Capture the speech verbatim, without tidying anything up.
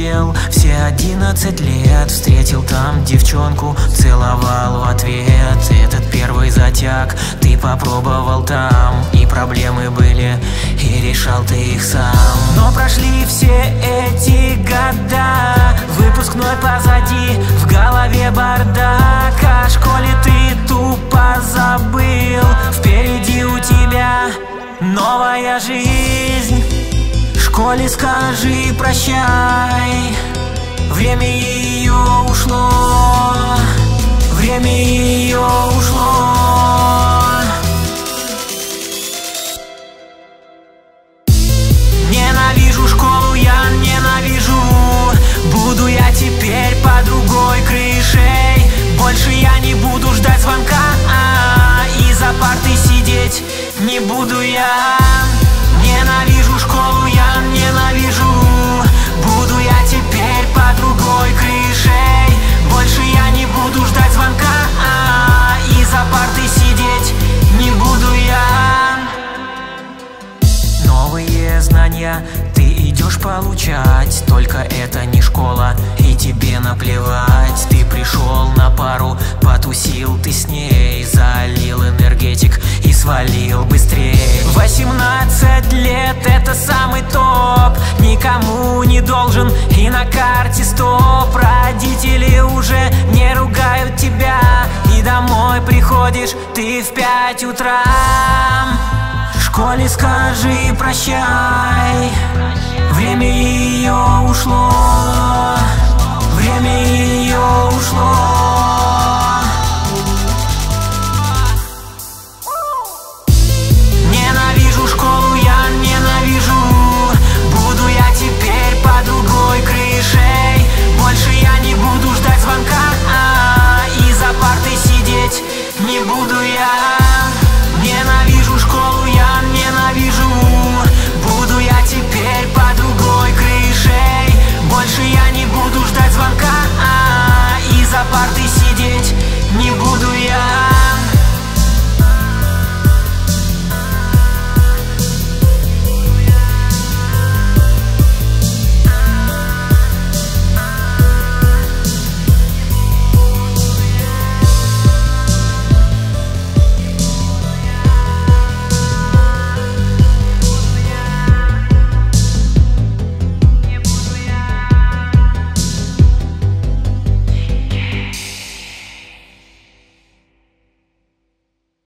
сидел все одиннадцать лет. Встретил там девчонку, целовал в ответ. Этот первый затяг ты попробовал там, и проблемы были, и решал ты их сам. Но прошли все эти года, выпускной позади, в голове бардак. О школе ты тупо забыл, впереди у тебя новая жизнь. Школе скажи прощай, время ее ушло, время ее ушло. Ненавижу школу, я ненавижу. Буду я теперь под другой крышей. Больше я не буду ждать звонка, и за партой сидеть не буду я. Ненавижу школу, я ненавижу. Буду я теперь под другой крышей. Больше я не буду ждать звонка, и за партой сидеть не буду я. Новые знания ты идешь получать, только это не школа, и тебе наплевать. Ты пришел на пару, потусил ты с ней, залил энергетик и свалил быстрее. Восемнадцать лет это самый топ, никому не должен и на карте стоп. Родители уже не ругают тебя, и домой приходишь ты в пять утра. Школе скажи прощай, время ее ушло, время ее ушло. Ненавижу школу, я ненавижу. Буду я теперь под другой крышей. Больше я не буду ждать звонка, и за партой сидеть не буду я.